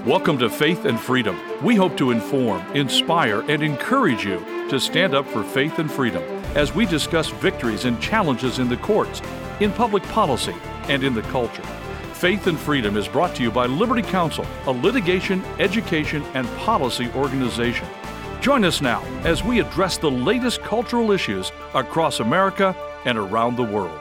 Welcome to Faith and Freedom. We hope to inform, inspire, and encourage you to stand up for faith and freedom as we discuss victories and challenges in the courts, in public policy, and in the culture. Faith and Freedom is brought to you by Liberty Counsel, a litigation, education, and policy organization. Join us now as we address the latest cultural issues across America and around the world.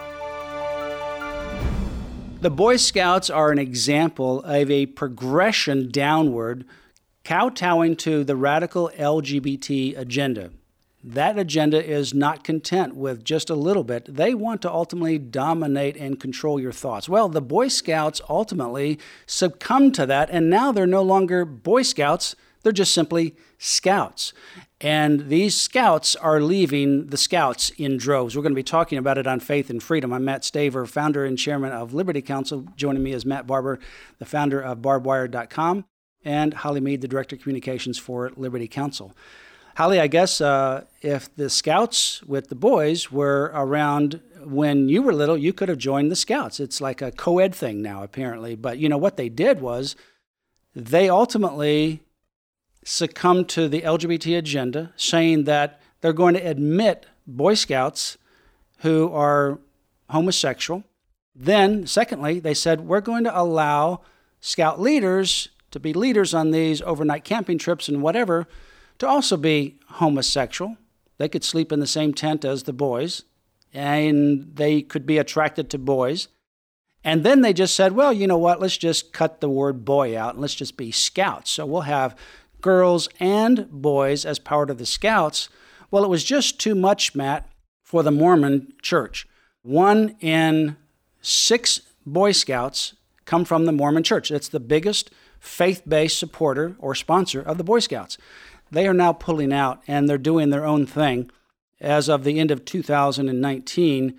The Boy Scouts are an example of a progression downward, kowtowing to the radical LGBT agenda. That agenda is not content with just a little bit. They want to ultimately dominate and control your thoughts. Well, the Boy Scouts ultimately succumbed to that, and now they're no longer Boy Scouts. They're just simply Scouts. And these Scouts are leaving the Scouts in droves. We're going to be talking about it on Faith and Freedom. I'm Matt Staver, founder and chairman of Liberty Counsel. Joining me is Matt Barber, the founder of barbedwire.com, and Holly Mead, the director of communications for Liberty Counsel. Holly, I guess if the Scouts with the boys were around when you were little, you could have joined the Scouts. It's like a co-ed thing now, apparently. But you know what they did was they ultimately succumbed to the LGBT agenda, saying that they're going to admit Boy Scouts who are homosexual. Then, secondly, they said, we're going to allow Scout leaders to be leaders on these overnight camping trips and whatever, to also be homosexual. They could sleep in the same tent as the boys, and they could be attracted to boys. And then they just said, well, you know what, let's just cut the word boy out and let's just be Scouts. So we'll have girls and boys as part of the Scouts. Well, it was just too much, Matt, for the Mormon church. 1 in 6 Boy Scouts come from the Mormon church. It's the biggest faith-based supporter or sponsor of the Boy Scouts. They are now pulling out, and they're doing their own thing. As of the end of 2019,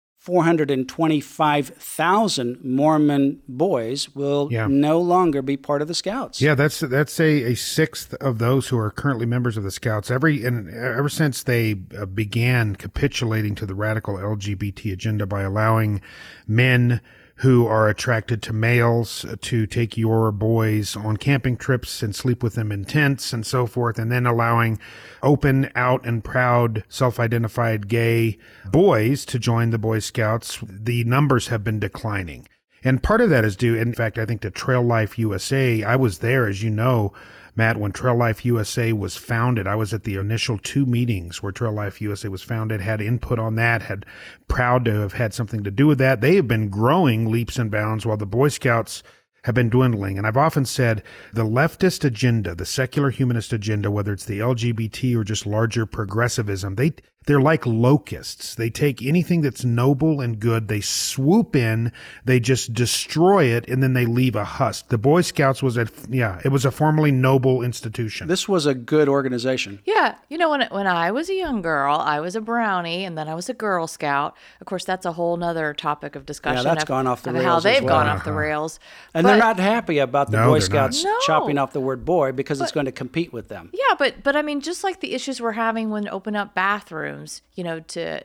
425,000 Mormon boys will no longer be part of the Scouts. Yeah, that's a sixth of those who are currently members of the Scouts. Ever since they began capitulating to the radical LGBT agenda by allowing men who are attracted to males to take your boys on camping trips and sleep with them in tents and so forth, and then allowing open, out, and proud, self-identified gay boys to join the Boy Scouts, the numbers have been declining. And part of that is due, in fact, I think, to Trail Life USA. I was there, as you know, Matt, when Trail Life USA was founded. I was at the initial 2 meetings where Trail Life USA was founded, had input on that, had proud to have had something to do with that. They have been growing leaps and bounds while the Boy Scouts have been dwindling. And I've often said the leftist agenda, the secular humanist agenda, whether it's the LGBT or just larger progressivism, they're like locusts. They take anything that's noble and good, they swoop in, they just destroy it, and then they leave a husk. The Boy Scouts was it was a formerly noble institution. This was a good organization. Yeah. You know, when I was a young girl, I was a brownie, and then I was a Girl Scout. Of course, that's a whole nother topic of discussion. Yeah, that's gone off the rails how they've as well. gone off the rails. And they're not happy about the Boy Scouts not. chopping off the word boy because it's going to compete with them. Yeah, but I mean, just like the issues we're having when open up bathrooms, you know, to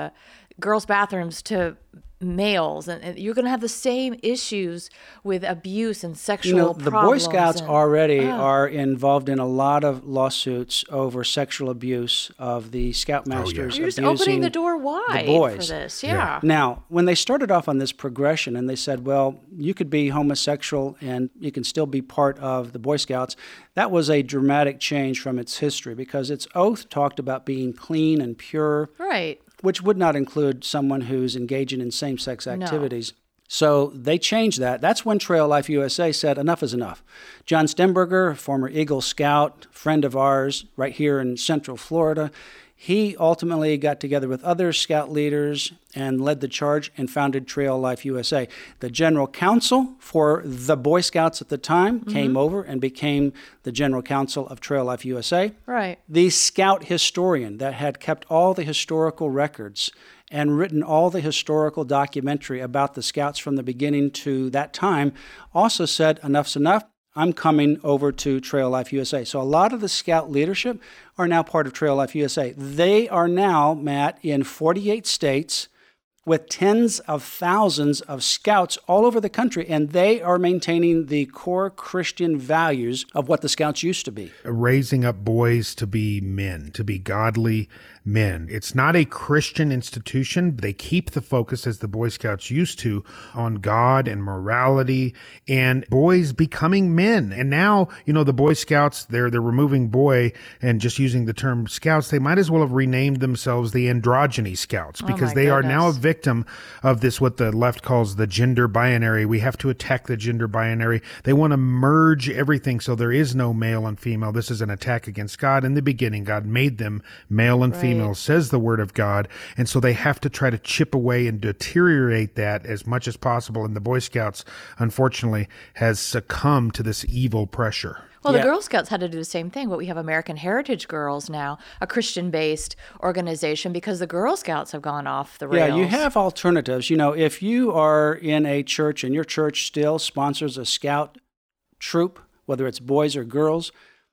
girls' bathrooms to males, and you're going to have the same issues with abuse and sexual the problems. Boy Scouts already are involved in a lot of lawsuits over sexual abuse of the Scoutmasters. You're just opening the door wide for this. Yeah. Now, when they started off on this progression and they said, well, you could be homosexual and you can still be part of the Boy Scouts, that was a dramatic change from its history because its oath talked about being clean and pure. Right. Which would not include someone who's engaging in same-sex activities. No. So they changed that. That's when Trail Life USA said enough is enough. John Stemberger, former Eagle Scout, friend of ours right here in Central Florida, he ultimately got together with other Scout leaders and led the charge and founded Trail Life USA. The general counsel for the Boy Scouts at the time came over and became the general counsel of Trail Life USA. Right. The Scout historian that had kept all the historical records and written all the historical documentary about the Scouts from the beginning to that time also said, enough's enough. I'm coming over to Trail Life USA. So a lot of the Scout leadership are now part of Trail Life USA. They are now, Matt, in 48 states with tens of thousands of scouts all over the country, and they are maintaining the core Christian values of what the Scouts used to be. Raising up boys to be men, to be godly men. It's not a Christian institution. They keep the focus, as the Boy Scouts used to, on God and morality and boys becoming men. And now, the Boy Scouts, they're removing boy and just using the term Scouts. They might as well have renamed themselves the Androgyny Scouts, because they are now a victim of this, what the left calls the gender binary. We have to attack the gender binary. They want to merge everything so there is no male and female. This is an attack against God. In the beginning, God made them male and female, says the Word of God. And so they have to try to chip away and deteriorate that as much as possible. And the Boy Scouts, unfortunately, has succumbed to this evil pressure. Well, the Girl Scouts had to do the same thing, but we have American Heritage Girls now, a Christian-based organization, because the Girl Scouts have gone off the rails. Yeah, you have alternatives. If you are in a church and your church still sponsors a scout troop, whether it's boys or girls,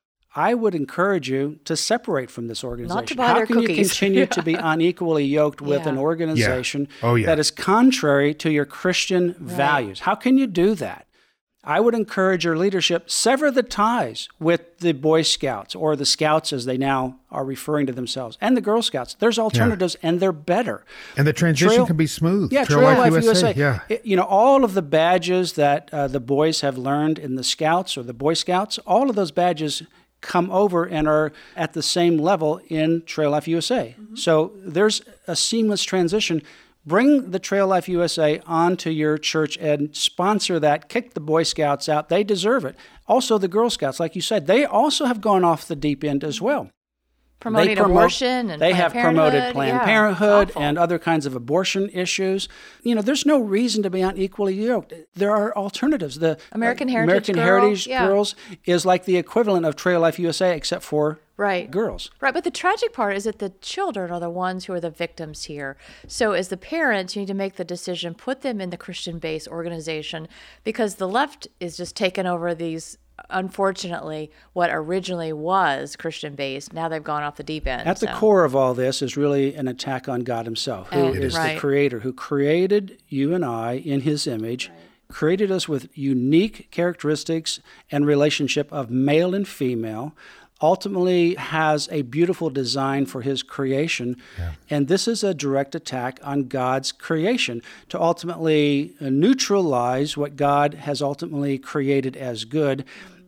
I would encourage you to separate from this organization. Not to buy their cookies. How can you continue to be unequally yoked with an organization that is contrary to your Christian values? How can you do that? I would encourage your leadership, sever the ties with the Boy Scouts, or the Scouts as they now are referring to themselves, and the Girl Scouts. There's alternatives, and they're better. And the transition can be smooth. Yeah, Trail Life USA. Yeah. All of the badges that the boys have learned in the Scouts or the Boy Scouts, all of those badges come over and are at the same level in Trail Life USA. Mm-hmm. So there's a seamless transition. Bring the Trail Life USA onto your church and sponsor that. Kick the Boy Scouts out. They deserve it. Also, the Girl Scouts, like you said, they also have gone off the deep end as well. Promoting abortion and they Planned have promoted Planned Parenthood awful. And other kinds of abortion issues. There's no reason to be unequally yoked. There are alternatives. The American Heritage Girls is like the equivalent of Trail Life USA, except for girls. Right, but the tragic part is that the children are the ones who are the victims here. So as the parents, you need to make the decision, put them in the Christian-based organization, because the left is just taking over these, unfortunately, what originally was Christian-based. Now they've gone off the deep end. At the core of all this is really an attack on God himself, who is the creator, who created you and I in his image, created us with unique characteristics and relationship of male and female, ultimately has a beautiful design for his creation. And this is a direct attack on God's creation to ultimately neutralize what God has ultimately created as good,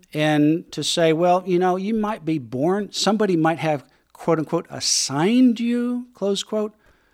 and to say, well, you might be born, somebody might have, quote unquote, assigned you, close quote,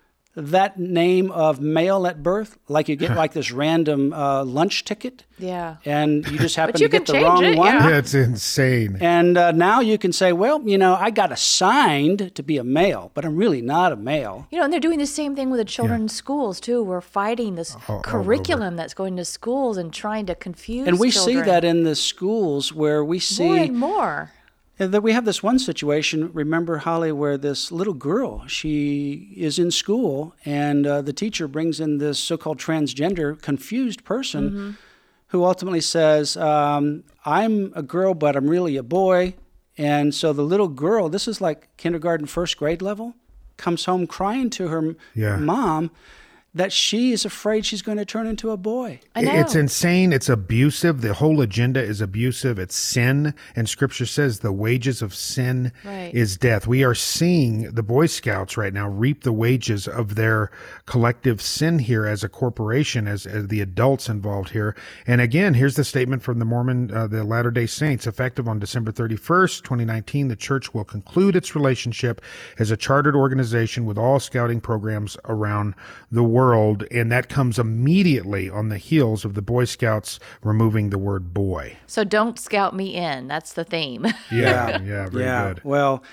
that name of male at birth, like you get like this random lunch ticket. Yeah. And you just happen to get the wrong one. Yeah, it's insane. And now you can say, well, I got assigned to be a male, but I'm really not a male. And they're doing the same thing with the children in schools, too. We're fighting this curriculum that's going to schools and trying to confuse And we children. see that in the schools where we see... More and more. That we have this one situation, remember, Holly, where this little girl, she is in school, and the teacher brings in this so-called transgender, confused person who ultimately says, I'm a girl, but I'm really a boy. And so the little girl, this is like kindergarten, first grade level, comes home crying to her mom that she is afraid she's going to turn into a boy. I know. It's insane. It's abusive. The whole agenda is abusive. It's sin. And Scripture says the wages of sin is death. We are seeing the Boy Scouts right now reap the wages of their collective sin here as a corporation, as the adults involved here. And again, here's the statement from the Mormon, the Latter-day Saints. Effective on December 31st, 2019, the church will conclude its relationship as a chartered organization with all scouting programs around the world. And that comes immediately on the heels of the Boy Scouts removing the word boy. So don't scout me in. That's the theme. Yeah, very good. Well,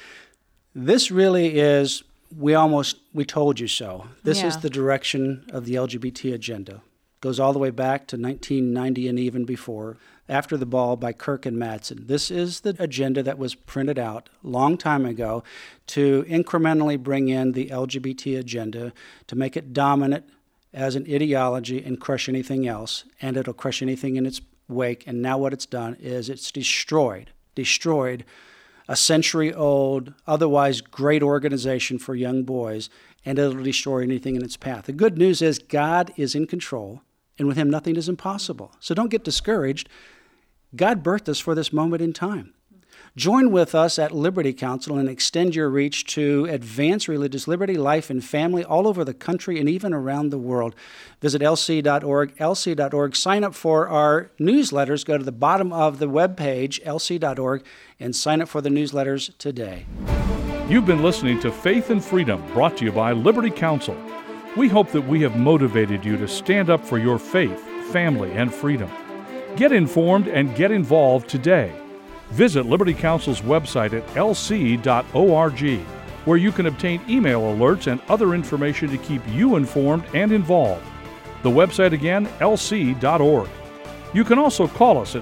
this really is, we told you so. This is the direction of the LGBT agenda. Goes all the way back to 1990 and even before. After the Ball by Kirk and Madsen. This is the agenda that was printed out a long time ago to incrementally bring in the LGBT agenda, to make it dominant as an ideology and crush anything else, and it'll crush anything in its wake. And now what it's done is it's destroyed a century-old, otherwise great organization for young boys, and it'll destroy anything in its path. The good news is God is in control, and with him nothing is impossible. So don't get discouraged. God birthed us for this moment in time. Join with us at Liberty Counsel and extend your reach to advance religious liberty, life, and family all over the country and even around the world. Visit lc.org, lc.org. Sign up for our newsletters. Go to the bottom of the webpage, lc.org, and sign up for the newsletters today. You've been listening to Faith and Freedom, brought to you by Liberty Counsel. We hope that we have motivated you to stand up for your faith, family, and freedom. Get informed and get involved today. Visit Liberty Counsel's website at lc.org, where you can obtain email alerts and other information to keep you informed and involved. The website again, lc.org. You can also call us at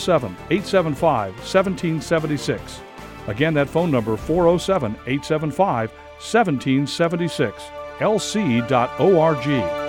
407-875-1776. Again, that phone number, 407-875-1776, lc.org.